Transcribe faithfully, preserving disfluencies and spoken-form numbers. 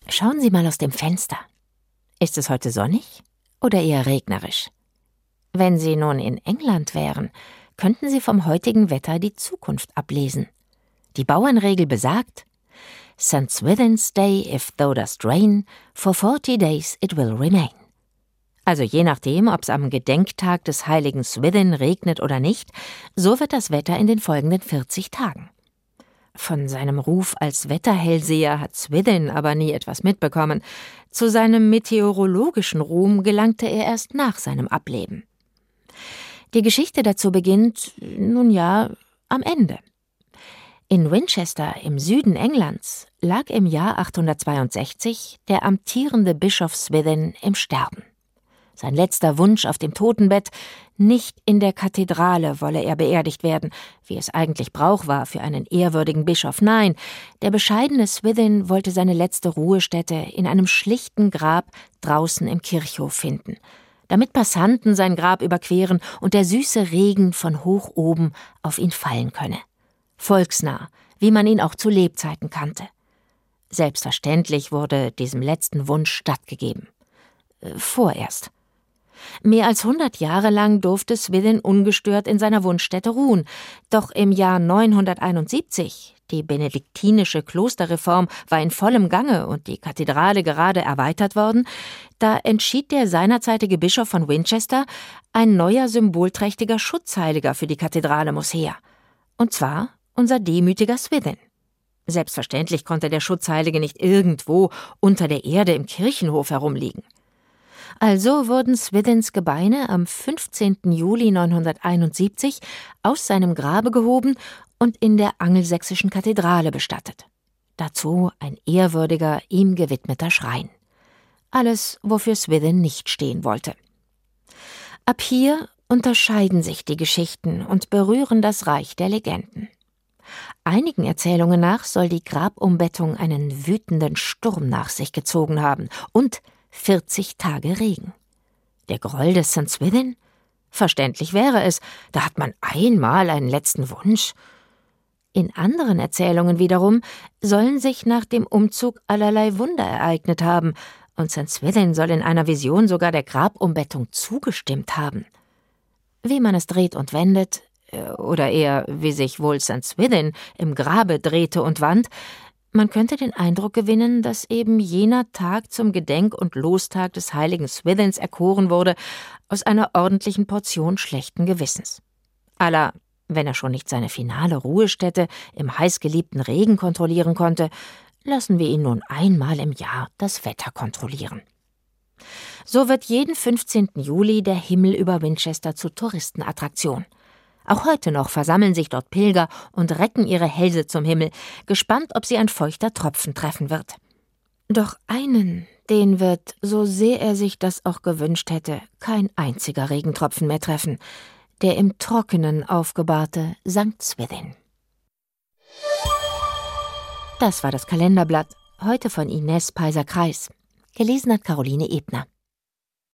Schauen Sie mal aus dem Fenster. Ist es heute sonnig oder eher regnerisch? Wenn Sie nun in England wären, könnten Sie vom heutigen Wetter die Zukunft ablesen. Die Bauernregel besagt: Saint Swithin's Day, if thou dost rain, for forty days it will remain. Also je nachdem, ob es am Gedenktag des heiligen Swithin regnet oder nicht, so wird das Wetter in den folgenden vierzig Tagen. Von seinem Ruf als Wetterhellseher hat Swithin aber nie etwas mitbekommen. Zu seinem meteorologischen Ruhm gelangte er erst nach seinem Ableben. Die Geschichte dazu beginnt, nun ja, am Ende. In Winchester im Süden Englands lag im Jahr achthundertzweiundsechzig der amtierende Bischof Swithin im Sterben. Sein letzter Wunsch auf dem Totenbett: nicht in der Kathedrale wolle er beerdigt werden, wie es eigentlich Brauch war für einen ehrwürdigen Bischof. Nein, der bescheidene Swithin wollte seine letzte Ruhestätte in einem schlichten Grab draußen im Kirchhof finden, damit Passanten sein Grab überqueren und der süße Regen von hoch oben auf ihn fallen könne. Volksnah, wie man ihn auch zu Lebzeiten kannte. Selbstverständlich wurde diesem letzten Wunsch stattgegeben. Vorerst. Mehr als hundert Jahre lang durfte Swithin ungestört in seiner Wunschstätte ruhen. Doch im Jahr neunhunderteinundsiebzig, die benediktinische Klosterreform war in vollem Gange und die Kathedrale gerade erweitert worden, da entschied der seinerzeitige Bischof von Winchester, ein neuer symbolträchtiger Schutzheiliger für die Kathedrale muss her. Und zwar unser demütiger Swithin. Selbstverständlich konnte der Schutzheilige nicht irgendwo unter der Erde im Kirchenhof herumliegen. Also wurden Swithins Gebeine am fünfzehnten Juli neunhunderteinundsiebzig aus seinem Grabe gehoben und in der angelsächsischen Kathedrale bestattet. Dazu ein ehrwürdiger, ihm gewidmeter Schrein. Alles, wofür Swithin nicht stehen wollte. Ab hier unterscheiden sich die Geschichten und berühren das Reich der Legenden. Einigen Erzählungen nach soll die Grabumbettung einen wütenden Sturm nach sich gezogen haben und vierzig Tage Regen. Der Groll des Sankt Swithin? Verständlich wäre es, da hat man einmal einen letzten Wunsch. In anderen Erzählungen wiederum sollen sich nach dem Umzug allerlei Wunder ereignet haben und Sankt Swithin soll in einer Vision sogar der Grabumbettung zugestimmt haben. Wie man es dreht und wendet, oder eher wie sich wohl Sankt Swithin im Grabe drehte und wand, man könnte den Eindruck gewinnen, dass eben jener Tag zum Gedenk- und Lostag des heiligen Swithins erkoren wurde, aus einer ordentlichen Portion schlechten Gewissens. À la, wenn er schon nicht seine finale Ruhestätte im heißgeliebten Regen kontrollieren konnte, lassen wir ihn nun einmal im Jahr das Wetter kontrollieren. So wird jeden fünfzehnten Juli der Himmel über Winchester zur Touristenattraktion. Auch heute noch versammeln sich dort Pilger und recken ihre Hälse zum Himmel, gespannt, ob sie ein feuchter Tropfen treffen wird. Doch einen, den wird, so sehr er sich das auch gewünscht hätte, kein einziger Regentropfen mehr treffen: der im Trockenen aufgebahrte Sankt Swithin. Das war das Kalenderblatt, heute von Ines Peiser-Kreis. Gelesen hat Caroline Ebner.